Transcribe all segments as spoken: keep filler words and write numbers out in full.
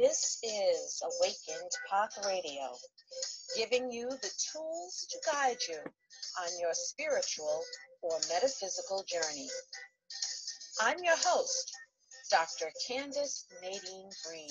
This is Awakened Path Radio, giving you the tools to guide you on your spiritual or metaphysical journey. I'm your host, Doctor Candace Nadine Green.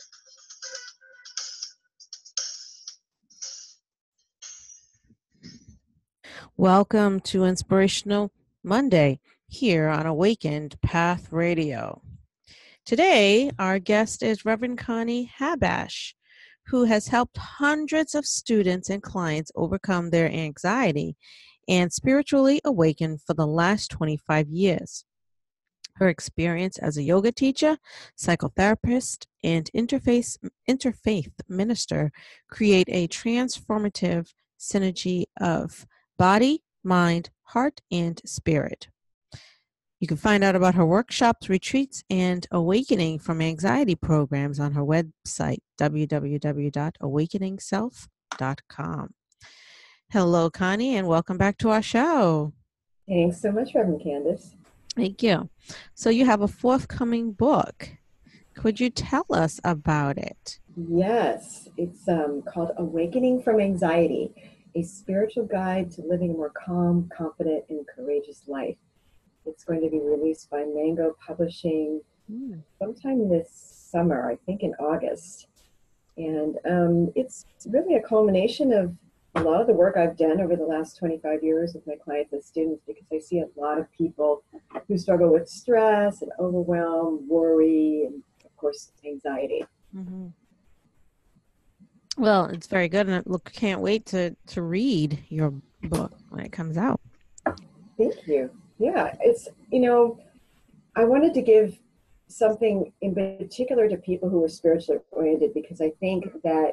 Welcome to Inspirational Monday here on Awakened Path Radio. Today, our guest is Reverend Connie Habash, who has helped hundreds of students and clients overcome their anxiety and spiritually awaken for the last twenty-five years. Her experience as a yoga teacher, psychotherapist, and interface, interfaith minister create a transformative synergy of body, mind, heart, and spirit. You can find out about her workshops, retreats, and awakening from anxiety programs on her website, w w w dot awakening self dot com. Hello, Connie, and welcome back to our show. Thanks so much, Reverend Candace. Thank you. So you have a forthcoming book. Could you tell us about it? Yes, it's um, called Awakening from Anxiety, a spiritual guide to living a more calm, confident, and courageous life. It's going to be released by Mango Publishing mm. sometime this summer, I think in August. And um, it's really a culmination of a lot of the work I've done over the last twenty-five years with my clients and students, because I see a lot of people who struggle with stress and overwhelm, worry, and of course, anxiety. Mm-hmm. Well, it's very good, and I look, can't wait to, to read your book when it comes out. Thank you. Yeah, it's, you know, I wanted to give something in particular to people who are spiritually oriented, because I think that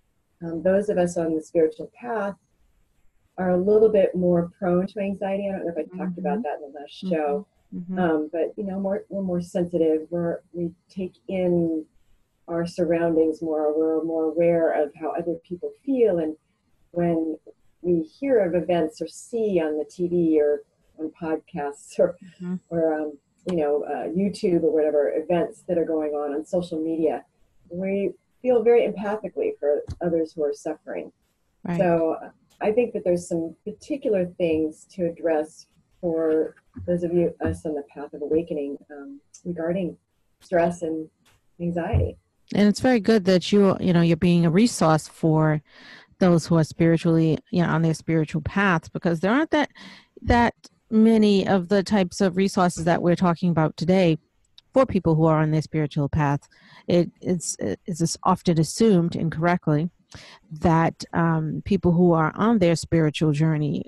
um, those of us on the spiritual path are a little bit more prone to anxiety. I don't know if I talked mm-hmm. about that in the last show, mm-hmm. um, but, you know, more, we're more sensitive. We're, we take in our surroundings more. We're more aware of how other people feel. And when we hear of events or see on the T V or on podcasts or, mm-hmm. or um, you know, uh, YouTube or whatever events that are going on on social media, we feel very empathically for others who are suffering. Right. So I think that there's some particular things to address for those of you, us on the path of awakening um, regarding stress and anxiety. And it's very good that you, you know, you're being a resource for those who are spiritually, you know, on their spiritual paths, because there aren't that, that many of the types of resources that we're talking about today for people who are on their spiritual path. It, it's, it's often assumed incorrectly that um, people who are on their spiritual journey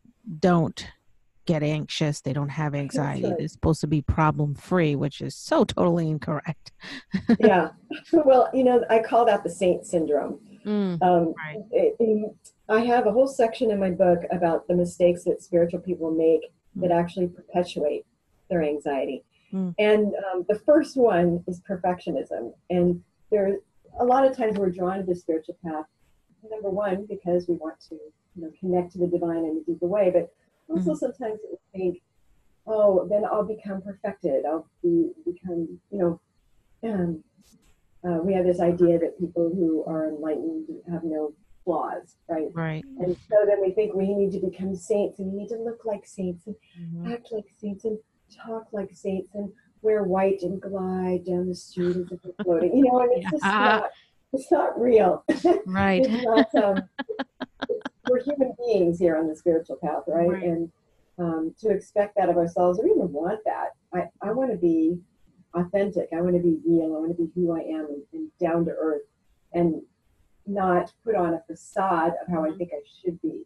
don't get anxious. They don't have anxiety. Right. They're supposed to be problem-free, which is so totally incorrect. Yeah. Well, you know, I call that the saint syndrome. Mm, um, right. it, it, I have a whole section in my book about the mistakes that spiritual people make mm. that actually perpetuate their anxiety. Mm. And um, the first one is perfectionism. And there, a lot of times we're drawn to the spiritual path, number one, because we want to, you know, connect to the divine in a deeper way, but also mm. sometimes we think, oh, then I'll become perfected. I'll be, become, you know, um, uh, we have this idea that people who are enlightened have no flaws, right? Right. And so then we think we need to become saints, and we need to look like saints, and mm-hmm. act like saints, and talk like saints, and wear white and glide down the street as if we're floating. You know, and it's just not, it's not real. Right. It's not, um, it's, we're human beings here on the spiritual path, right? right. And um, to expect that of ourselves, or even want that, I, I want to be authentic. I want to be real. I want to be who I am, and, and down to earth, and not put on a facade of how I think I should be.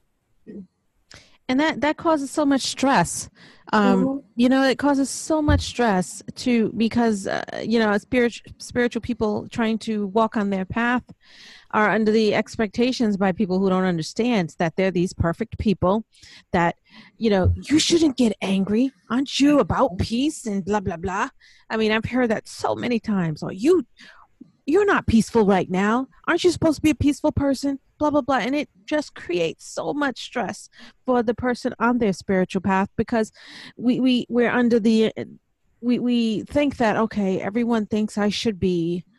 And that, that causes so much stress. Um, mm-hmm. You know, it causes so much stress to, because, uh, you know, spiritual, spiritual people trying to walk on their path are under the expectations by people who don't understand that they're these perfect people, that, you know, you shouldn't get angry. Aren't you about peace and blah, blah, blah. I mean, I've heard that so many times. Or you, you're not peaceful right now. Aren't you supposed to be a peaceful person? Blah, blah, blah. And it just creates so much stress for the person on their spiritual path, because we, we, we're under the, we, we think that, okay, everyone thinks I should be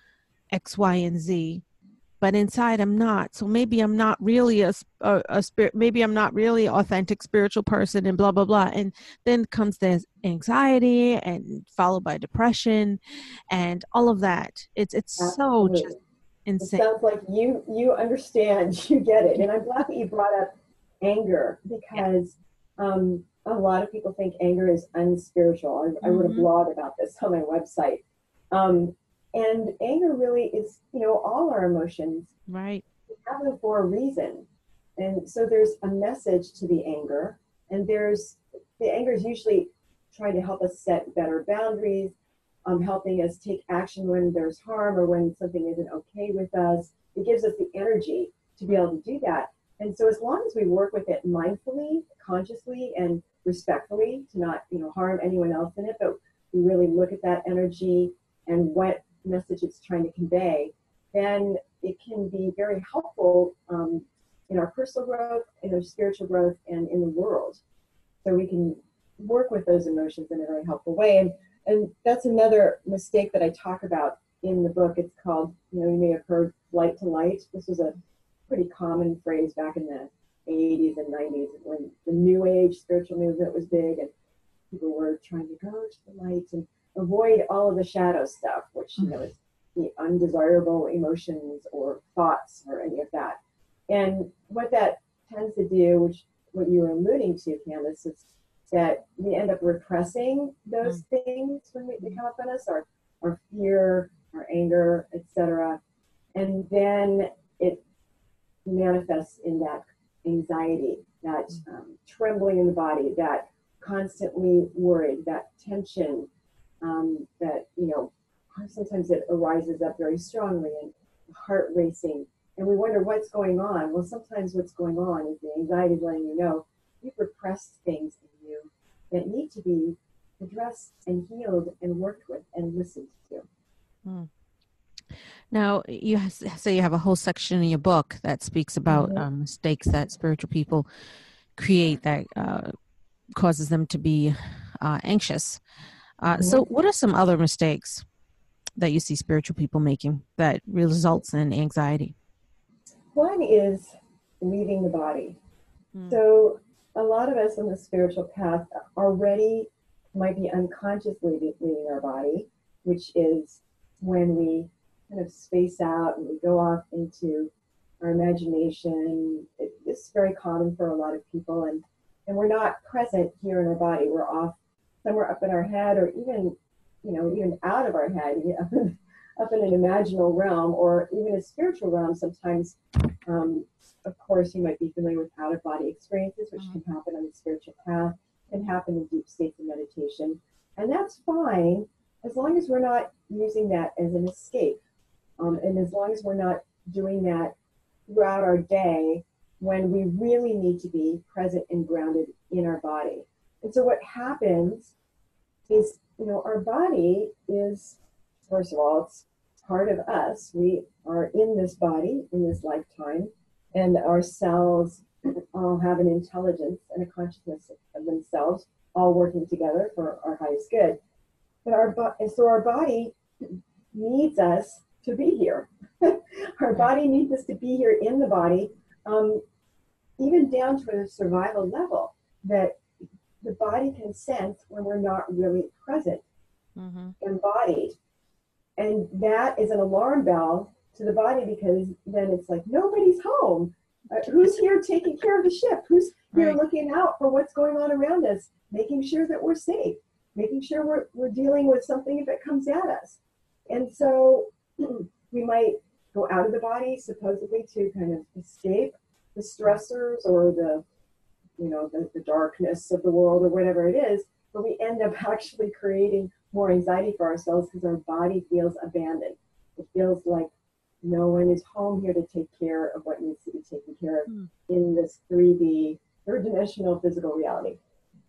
X, Y, and Z, but inside I'm not. So maybe I'm not really a, a, a spirit, maybe I'm not really an authentic spiritual person, and blah, blah, blah. And then comes the anxiety and followed by depression and all of that. It's, it's so Absolutely. just It insane. sounds like you you understand, you get it. And I'm glad that you brought up anger, because um, a lot of people think anger is unspiritual. I, I wrote a Mhm. blog about this on my website. Um, and anger really is, you know, all our emotions Right. have them for a reason. And so there's a message to the anger, and there's the anger is usually trying to help us set better boundaries, um, helping us take action when there's harm or when something isn't okay with us. It gives us the energy to be able to do that. And so as long as we work with it mindfully, consciously, and respectfully, to not, you know, harm anyone else in it, but we really look at that energy and what message it's trying to convey, then it can be very helpful um, in our personal growth, in our spiritual growth, and in the world. So we can work with those emotions in a very helpful way. And and that's another mistake that I talk about in the book. It's called, you know, you may have heard light to light. This was a pretty common phrase back in the eighties and nineties when the New Age spiritual movement was big, and people were trying to go to the light and avoid all of the shadow stuff, which, you know, is the undesirable emotions or thoughts or any of that. And what that tends to do, which what you were alluding to, Candace, is that we end up repressing those mm. things when we, they come up on us, our, our fear, our anger, et cetera. And then it manifests in that anxiety, that um, trembling in the body, that constantly worried, that tension, um, that, you know, sometimes it arises up very strongly and heart racing. And we wonder what's going on. Well, sometimes what's going on is the anxiety is letting you know you've repressed things in you that need to be addressed and healed and worked with and listened to. Hmm. Now, you say you have a whole section in your book that speaks about mm-hmm. um, mistakes that spiritual people create that uh, causes them to be uh, anxious. Uh, mm-hmm. So what are some other mistakes that you see spiritual people making that results in anxiety? One is leaving the body. Mm. So a lot of us on the spiritual path already might be unconsciously leaving our body, which is when we kind of space out and we go off into our imagination. It, it's very common for a lot of people, and, and we're not present here in our body. We're off somewhere up in our head, or even, you know, even out of our head, up in, up in an imaginal realm, or even a spiritual realm. Sometimes, um, of course, you might be familiar with out-of-body experiences, which mm-hmm. can happen on the spiritual path, can happen in deep states of meditation, and that's fine as long as we're not using that as an escape. Um, and as long as we're not doing that throughout our day when we really need to be present and grounded in our body. And so what happens is, you know, our body is, first of all, it's part of us. We are in this body, in this lifetime, and our cells all have an intelligence and a consciousness of themselves, all working together for our highest good. But our bo- and so our body needs us to be here. Our body needs us to be here in the body, um, even down to a survival level that the body can sense when we're not really present, mm-hmm. embodied. And that is an alarm bell to the body, because then it's like, nobody's home. Uh, who's here taking care of the ship? Who's here right. looking out for what's going on around us, making sure that we're safe, making sure we're, we're dealing with something if it comes at us. And so we might go out of the body supposedly to kind of escape the stressors or the, you know, the, the darkness of the world or whatever it is, but we end up actually creating more anxiety for ourselves because our body feels abandoned. It feels like no one is home here to take care of what needs to be taken care of mm. in this three D, third dimensional physical reality.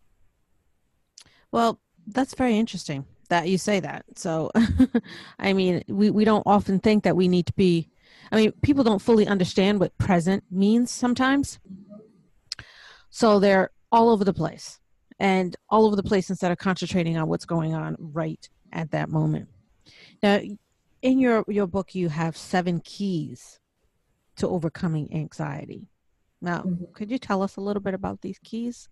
Well, that's very interesting that you say that. So, I mean, we, we don't often think that we need to be, I mean, people don't fully understand what present means sometimes. So they're all over the place and all over the place instead of concentrating on what's going on right at that moment. Now, in your, your book, you have seven keys to overcoming anxiety. Now, Mm-hmm. could you tell us a little bit about these keys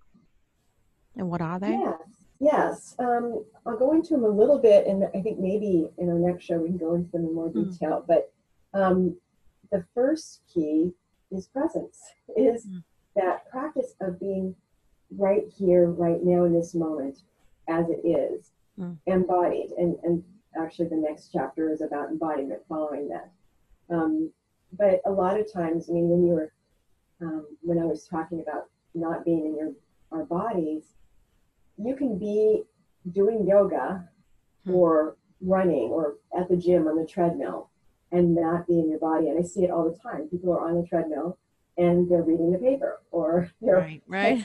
and what are they? Yes, yes. Um, I'll go into them a little bit, and I think maybe in our next show we can go into them in more detail. Mm. But um, the first key is presence, is mm. that practice of being right here, right now in this moment, as it is, mm. embodied. And, and actually the next chapter is about embodiment following that. Um, but a lot of times, I mean, when you were, um, when I was talking about not being in your our bodies, you can be doing yoga hmm. or running or at the gym on the treadmill and not be in your body. And I see it all the time. People are on the treadmill and they're reading the paper or they're right, right.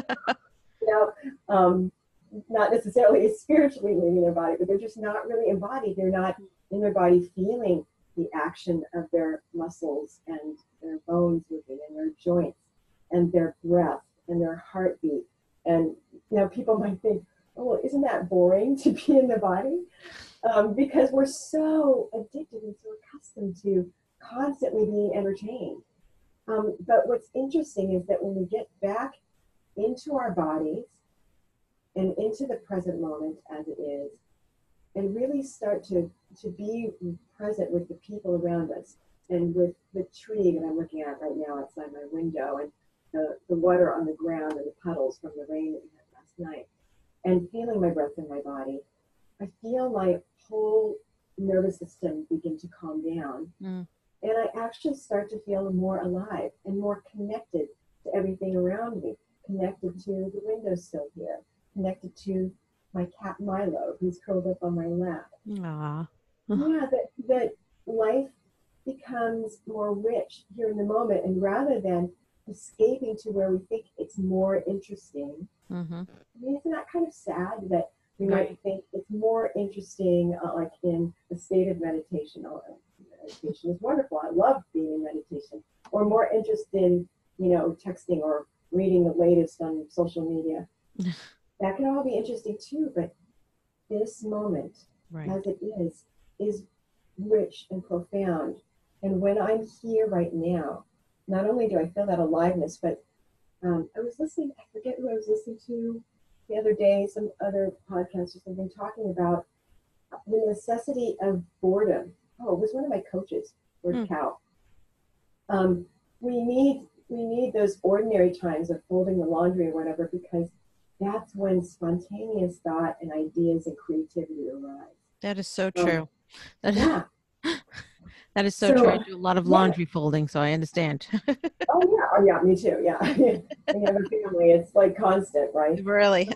you know, um, not necessarily spiritually moving their body, but they're just not really embodied. They're not in their body feeling the action of their muscles and their bones moving and their joints and their breath and their heartbeat. And, you know, people might think, oh, well, isn't that boring to be in the body? Um, because we're so addicted and so accustomed to constantly being entertained. Um, but what's interesting is that when we get back into our bodies and into the present moment as it is, and really start to, to be present with the people around us and with the tree that I'm looking at right now outside my window and the, the water on the ground and the puddles from the rain that we had last night, and feeling my breath in my body, I feel my whole nervous system begin to calm down. Mm. And I actually start to feel more alive and more connected to everything around me, connected to the windowsill here, connected to my cat Milo, who's curled up on my lap. Aww. Yeah, that, that life becomes more rich here in the moment. And rather than escaping to where we think it's more interesting, mm-hmm. I mean, isn't that kind of sad that we right. might think it's more interesting, uh, like in a state of meditation? Oh, meditation is wonderful. I love being in meditation. Or more interested in, you know, texting or reading the latest on social media. That can all be interesting too, but this moment, right. as it is, is rich and profound. And when I'm here right now, not only do I feel that aliveness, but um, I was listening, I forget who I was listening to the other day, some other podcast or something, talking about the necessity of boredom. Oh, it was one of my coaches, George mm. Cow. Um, we need we need those ordinary times of folding the laundry or whatever, because that's when spontaneous thought and ideas and creativity arise. That is so true. Um, that is, yeah. that is so, so true. I do a lot of laundry yeah. folding, so I understand. oh, yeah. Oh, yeah, me too. Yeah. When you have a family, it's like constant, right? Really?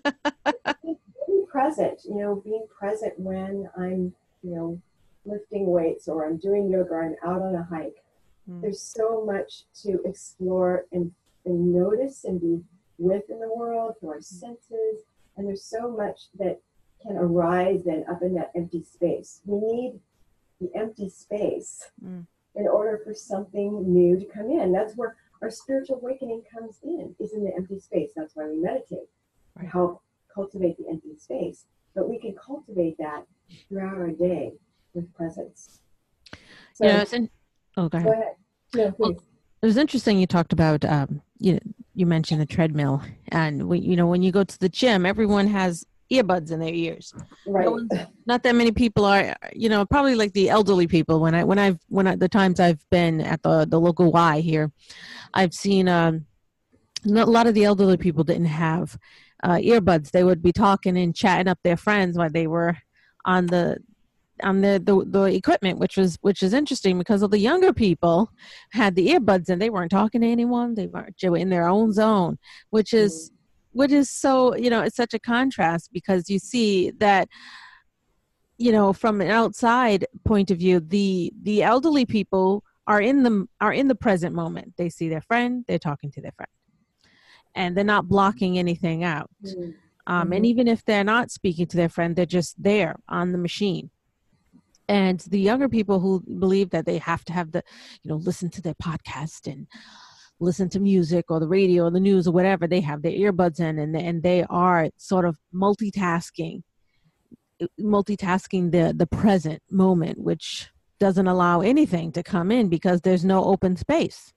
Being present, you know, being present when I'm, you know, lifting weights or I'm doing yoga or I'm out on a hike. Mm. There's so much to explore and, and notice and be with in the world, through our senses, and there's so much that can arise then up in that empty space. We need the empty space mm. in order for something new to come in. That's where our spiritual awakening comes in, is in the empty space. That's why we meditate, right. to help cultivate the empty space. But we can cultivate that throughout our day with presence. So, yeah, it's in- oh, go ahead. Go ahead. No, please. Well, it was interesting you talked about, um, you know, you mentioned the treadmill, and we, you know, when you go to the gym, everyone has earbuds in their ears. Right. No not that many people are, you know, probably like the elderly people. When I, when I've, when I, the times I've been at the the local Y here, I've seen um, a lot of the elderly people didn't have uh, earbuds. They would be talking and chatting up their friends while they were on the on the, the the equipment, which was which is interesting because of the younger people had the earbuds and they weren't talking to anyone. They weren't they were in their own zone, which is which is so, you know, it's such a contrast, because you see that, you know, from an outside point of view, the the elderly people are in the are in the present moment. They see their friend, they're talking to their friend, and they're not blocking anything out. Mm-hmm. Um, and even if they're not speaking to their friend, they're just there on the machine. And the younger people who believe that they have to have the, you know, listen to their podcast and listen to music or the radio or the news or whatever, they have their earbuds in, and and they are sort of multitasking multitasking the the present moment, which doesn't allow anything to come in because there's no open space.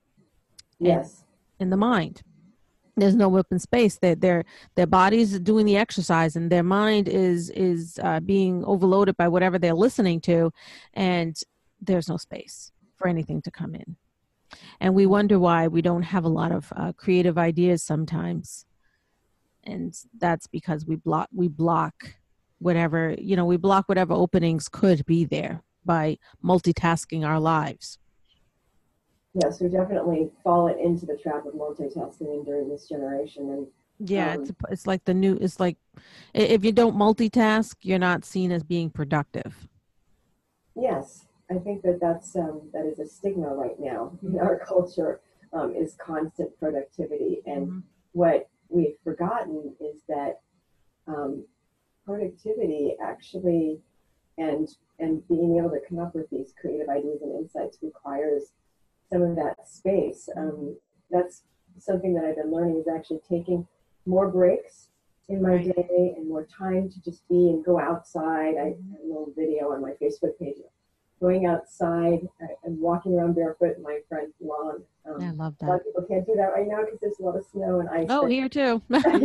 Yes. In the mind, there's no open space. That their their body's doing the exercise, and their mind is is uh, being overloaded by whatever they're listening to, and there's no space for anything to come in. And we wonder why we don't have a lot of uh, creative ideas sometimes, and that's because we block we block whatever you know we block whatever openings could be there by multitasking our lives. Yes, we've definitely fallen into the trap of multitasking during this generation. And Yeah, um, it's it's like the new. It's like i- if you don't multitask, you're not seen as being productive. yes, I think that that's um, that is a stigma right now in our culture, um, is constant productivity. And Mhm. what we've forgotten is that um, productivity actually, and and being able to come up with these creative ideas and insights requires some of that space. Um, that's something that I've been learning, is actually taking more breaks in my Right. day and more time to just be and go outside. I have a little video on my Facebook page, going outside uh, and walking around barefoot in my front lawn. Um, I love a lot that. of people can't do that right now because there's a lot of snow and ice. Oh, But here too.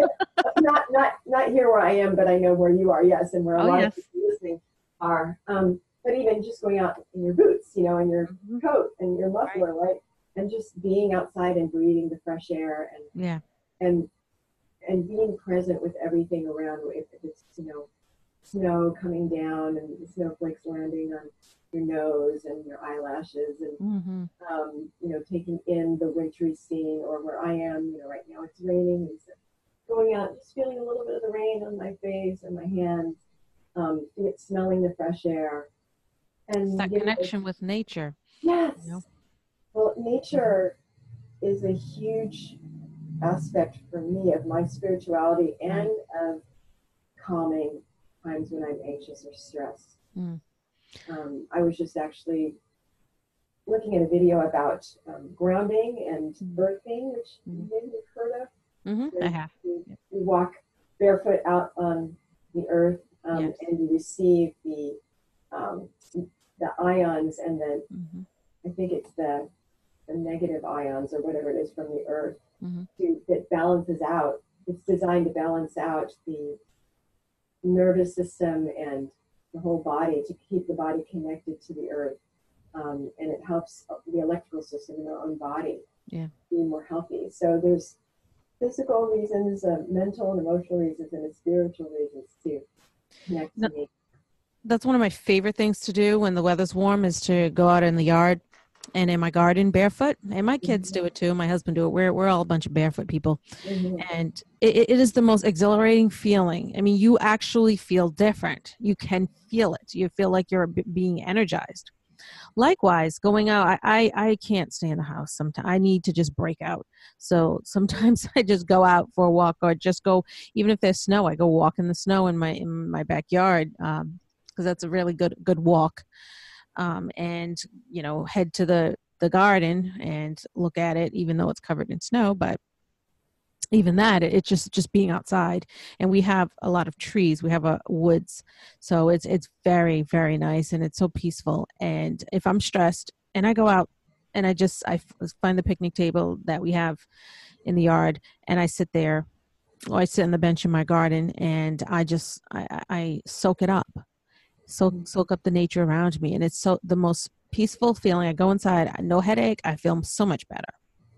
not not not here where I am, but I know where you are. Yes, and where a Oh, lot yes. of people listening are. Um, but even just going out in your boots, you know, and your Mhm. coat and your muffler, right? And just being outside and breathing the fresh air, and Yeah. and and being present with everything around. If it's, you know, snow coming down and the snowflakes landing on your nose and your eyelashes, and Mm-hmm. um, you know, taking in the wintry scene. Or where I am, you know, right now it's raining, and so going out, just feeling a little bit of the rain on my face and my hands, um, smelling the fresh air, It's and that you know, connection with nature. yes. You know? Well, nature is a huge aspect for me of my spirituality and of calming times when I'm anxious or stressed. Mm. Um, I was just actually looking at a video about um, grounding and Mhm. earthing, which Mhm. maybe you've heard of. Mm-hmm. I Where have. you, you walk barefoot out on the earth, um, Yes. and you receive the um, the ions, and then Mm-hmm. I think it's the, the negative ions or whatever it is from the earth, Mm-hmm. to, that balances out. It's designed to balance out the nervous system and the whole body, to keep the body connected to the earth, um, and it helps the electrical system in our own body Yeah. be more healthy. So there's physical reasons, uh, mental and emotional reasons, and spiritual reasons to connect No, to me. that's one of my favorite things to do when the weather's warm, is to go out in the yard and in my garden barefoot. And my kids do it too. My husband do it. We're we're all a bunch of barefoot people, Mm-hmm. and it, it is the most exhilarating feeling. I mean, you actually feel different. You can feel it. You feel like you're b- being energized. Likewise, going out, I, I I can't stay in the house. Sometimes I need to just break out. So sometimes I just go out for a walk, or just go, even if there's snow, I go walk in the snow in my in my backyard, um, because that's a really good good walk. Um, and you know, head to the the garden and look at it, even though it's covered in snow. But even that, it, it's just just being outside, and we have a lot of trees. We have a woods, so it's it's very very nice, and it's so peaceful. And if I'm stressed and I go out and I just I f- find the picnic table that we have in the yard, and I sit there, or I sit on the bench in my garden, and I just I, I I soak it up, soak soak up the nature around me, and it's so the most peaceful feeling. I go inside, no headache. I feel so much better.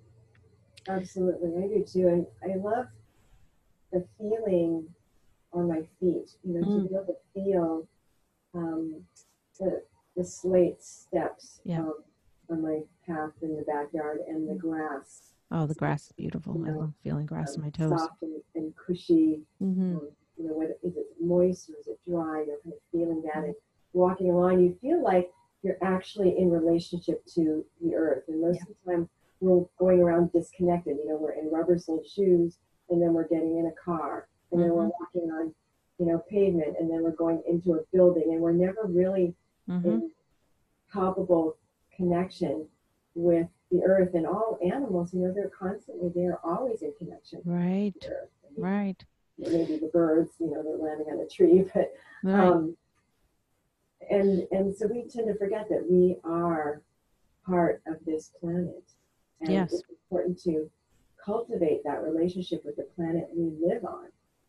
Absolutely, I do too. And I love the feeling on my feet, you know, to Mm, be able to feel um, the, the slate steps yeah. um, on my path in the backyard, and the grass, Oh, the grass is beautiful. you I know, love feeling grass on um, my toes. soft and, and cushy. Mm-hmm. Um, you know, whether is it moist or is it dry? You're kind of feeling that, and walking along, you feel like you're actually in relationship to the earth. And most Yeah. of the time, we're going around disconnected. You know, we're in rubber-soled shoes, and then we're getting in a car, and then we're Mhm. walking on, you know, pavement, and then we're going into a building, and we're never really Mm-hmm. in palpable connection with the earth. And all animals, you know, they're constantly, they're always in connection Right. with the earth. I mean, Right. maybe the birds, you know, they're landing on a tree, but Right. um, and and so we tend to forget that we are part of this planet, and Yes. it's important to cultivate that relationship with the planet we live on.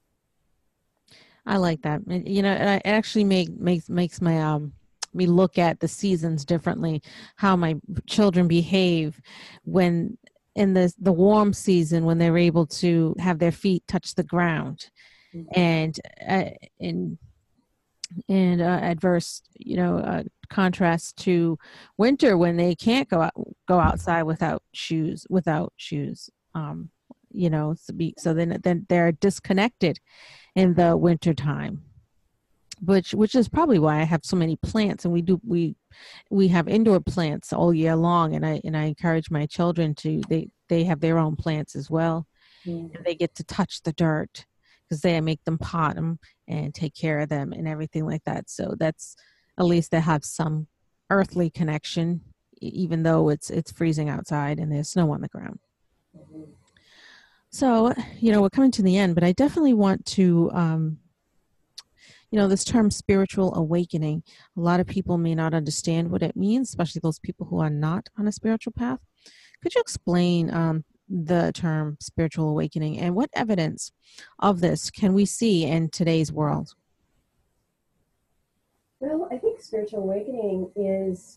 I like that. And, you know, it actually make, makes makes my um me look at the seasons differently, how my children behave when in the the warm season, when they're able to have their feet touch the ground, Mhm. and uh, in in uh, adverse, you know, uh, contrast to winter when they can't go out go outside without shoes without shoes. Um, you know, so, be, so then then they're disconnected in the winter time, which which is probably why I have so many plants, and we do we we have indoor plants all year long, and I and I encourage my children to they they have their own plants as well, Mhm. and they get to touch the dirt because they make them pot them and take care of them and everything like that. So that's at least they have some earthly connection, e- even though it's it's freezing outside and there's snow on the ground. Mhm. So, you know, we're coming to the end, but I definitely want to, um, you know, this term spiritual awakening, a lot of people may not understand what it means, especially those people who are not on a spiritual path. Could you explain um, the term spiritual awakening and what evidence of this can we see in today's world? Well, I think spiritual awakening is,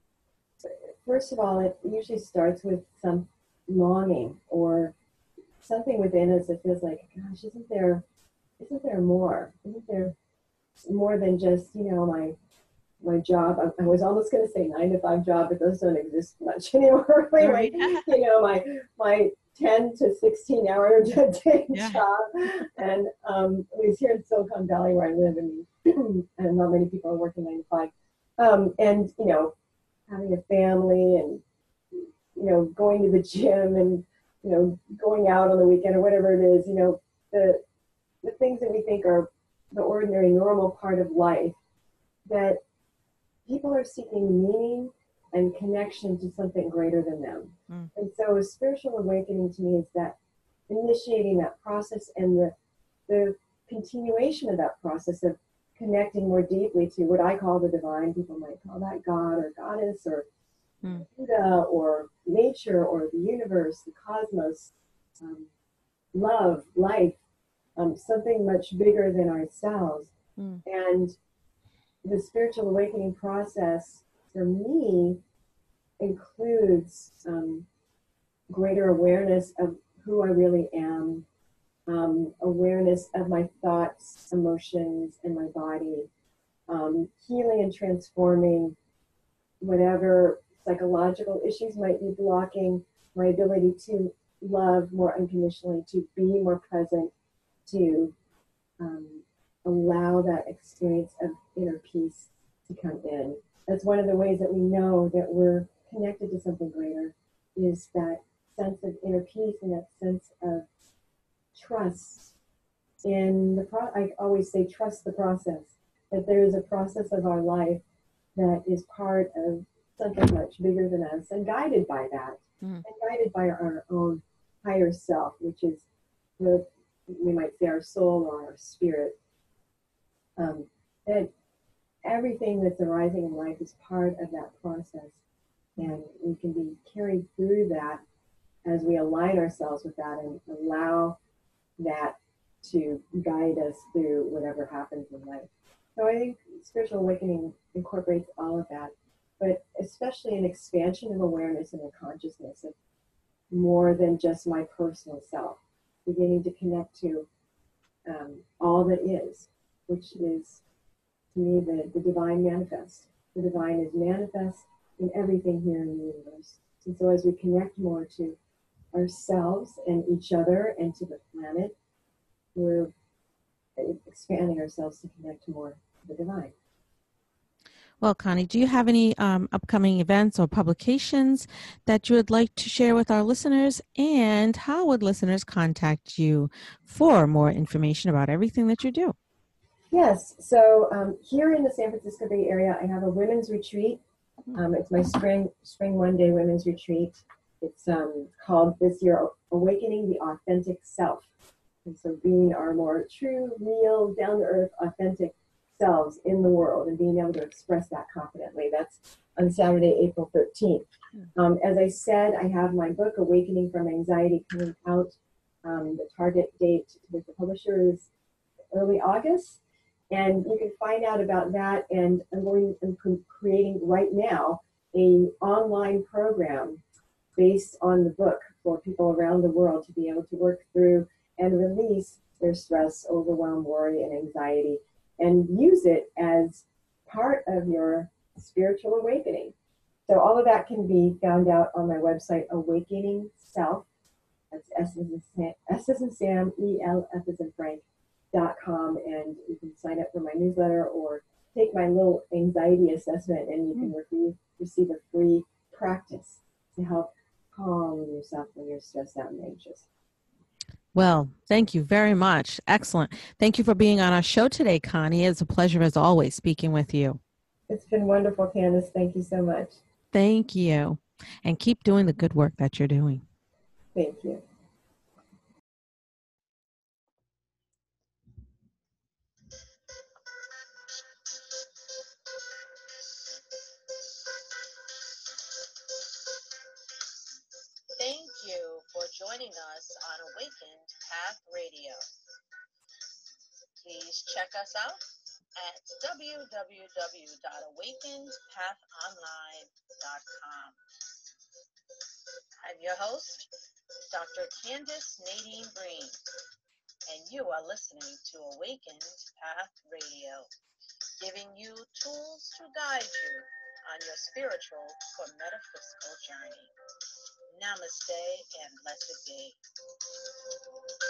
first of all, it usually starts with some longing or something within us that feels like, gosh, isn't there, isn't there more? Isn't there more than just, you know, my my job? I, I was almost going to say nine to five job, but those don't exist much anymore. Right. Like, you know, my my ten to sixteen hour day Yeah. job, and um, at least here in Silicon Valley where I live, and and not many people are working nine to five, um, and you know, having a family and you know going to the gym and you know going out on the weekend or whatever it is, you know, the the things that we think are the ordinary normal part of life, that people are seeking meaning and connection to something greater than them. Mm. And so a spiritual awakening to me is that initiating that process and the the continuation of that process of connecting more deeply to what I call the divine. People might call that God or goddess or Mm. Buddha or nature or the universe, the cosmos, um, love, life, um, something much bigger than ourselves. Mm. And the spiritual awakening process for me includes um, greater awareness of who I really am, um, awareness of my thoughts, emotions, and my body, um, healing and transforming whatever psychological issues might be blocking my ability to love more unconditionally, to be more present, to um, allow that experience of inner peace to come in. That's one of the ways that we know that we're connected to something greater, is that sense of inner peace and that sense of trust in the pro. I always say trust the process, that there is a process of our life that is part of something much bigger than us and guided by that, Mm. and guided by our own higher self, which is the, we might say, our soul or our spirit. Um, that everything that's arising in life is part of that process, and we can be carried through that as we align ourselves with that and allow that to guide us through whatever happens in life. So I think spiritual awakening incorporates all of that, but especially an expansion of awareness and a consciousness of more than just my personal self, beginning to connect to um, all that is, which is, to me, the, the divine manifest. The divine is manifest in everything here in the universe. And so as we connect more to ourselves and each other and to the planet, we're expanding ourselves to connect more to the divine. Well, Connie, do you have any um, upcoming events or publications that you would like to share with our listeners? And how would listeners contact you for more information about everything that you do? Yes, so um, here in the San Francisco Bay Area, I have a women's retreat. Um, it's my spring spring one day women's retreat. It's um, called this year Awakening the Authentic Self. And so being our more true, real, down-to-earth, authentic selves in the world and being able to express that confidently. That's on Saturday, April thirteenth. Um, as I said, I have my book, Awakening from Anxiety, coming out. Um, the target date with the publisher is early August. And you can find out about that. And I'm going, I'm creating right now an online program based on the book for people around the world to be able to work through and release their stress, overwhelm, worry, and anxiety, and use it as part of your spiritual awakening. So all of that can be found out on my website, Awakening Self. That's S as in Sam, S as in Sam, E L F as in Frank, dot com, and you can sign up for my newsletter or take my little anxiety assessment, and you can re- receive a free practice to help calm yourself when you're stressed out and anxious. Well, thank you very much. Excellent. Thank you for being on our show today, Connie. It's a pleasure, as always, speaking with you. It's been wonderful, Candace. Thank you so much. Thank you. And keep doing the good work that you're doing. Thank you. Thank you for joining us on Awakened Path Radio. Please check us out at w w w dot awakened path online dot com. I'm your host, Doctor Candace Nadine Breen, and you are listening to Awakened Path Radio, giving you tools to guide you on your spiritual or metaphysical journey. Namaste and blessed be.